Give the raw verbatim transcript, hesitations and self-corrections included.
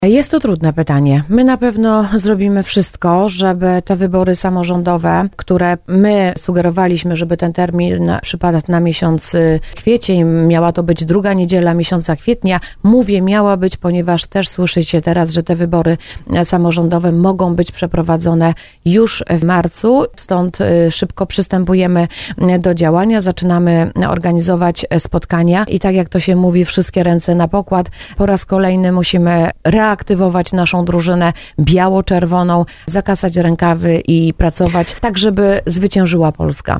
Jest to trudne pytanie. My na pewno zrobimy wszystko, żeby te wybory samorządowe, które my sugerowaliśmy, żeby ten termin przypadał na miesiąc kwiecień, miała to być druga niedziela miesiąca kwietnia. Mówię miała być, ponieważ też słyszycie teraz, że te wybory samorządowe mogą być przeprowadzone już w marcu. Stąd szybko przystępujemy do działania, zaczynamy organizować spotkania i tak jak to się mówi, wszystkie ręce na pokład. Po raz kolejny musimy reaktywować naszą drużynę biało-czerwoną, zakasać rękawy i pracować tak, żeby zwyciężyła Polska.